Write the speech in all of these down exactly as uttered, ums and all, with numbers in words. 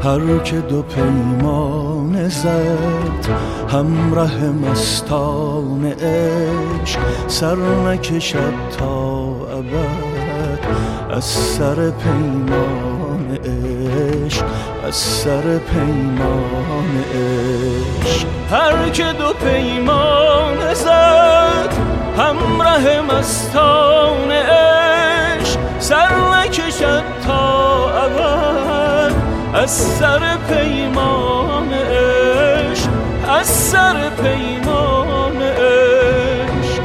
هر که دو پیمان زد همراه مستان عشق، سر نکشد تا ابد از سر پیمان عشق، از سر پیمان عشق. هر که دو پیمان زد همراه مستان عشق، سر نکشد تا ابد از سر پیمان عشق، از سر پیمان عشق.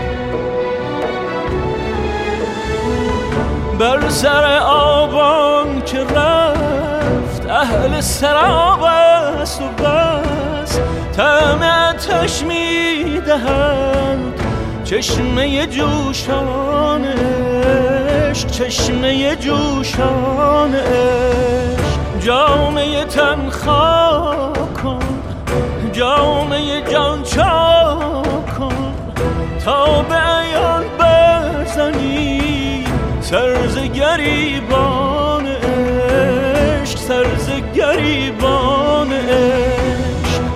بر سر آبان که رفت اهل سراب است و بس، طعم آتش می‌دهند چشمه جوشان عشق، چشمه جوشان عشق. جامه تن خاک کن، جامه جان چاک کن، تا به عیان برزنی سر ز گریبان عشق، سر ز گریبان عشق.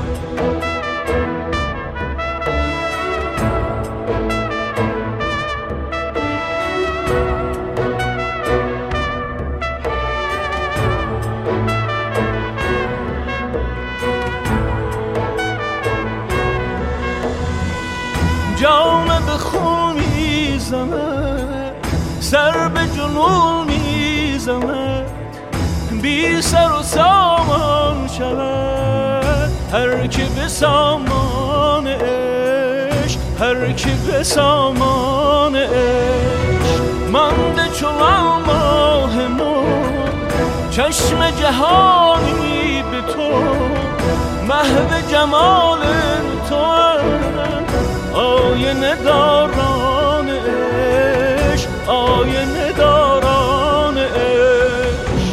جامه به خون میزند، سر به جنون میزند، بی سر و سامان شود هر که به سامان عشق، هر که به سامان عشق. مانده چون ماه ما چشم جهانی به تو، محو جمال تو آینه داران عشق، آینه داران عشق.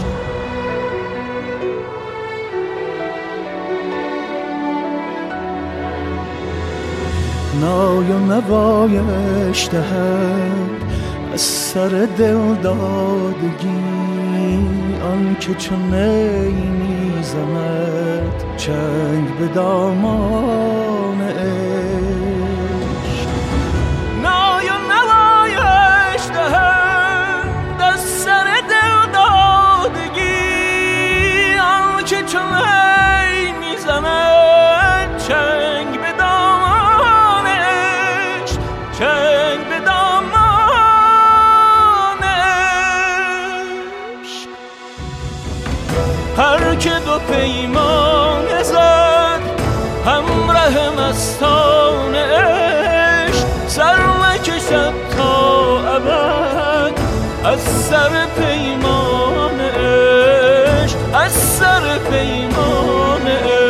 نای و نوایش دهد از سر دل دادگی، آن که چون نی میزند چنگ به دامان عشق. نای و نوایش دهد از سر دل دادگی، آن که چون نی میزند چنگ به دامان عشق، چنگ به دامان عشق. هر که دو پیمان زد همراه مستان عشق، سر نکشد تا ابد از سر پیمان عشق، از سر پیمان عشق.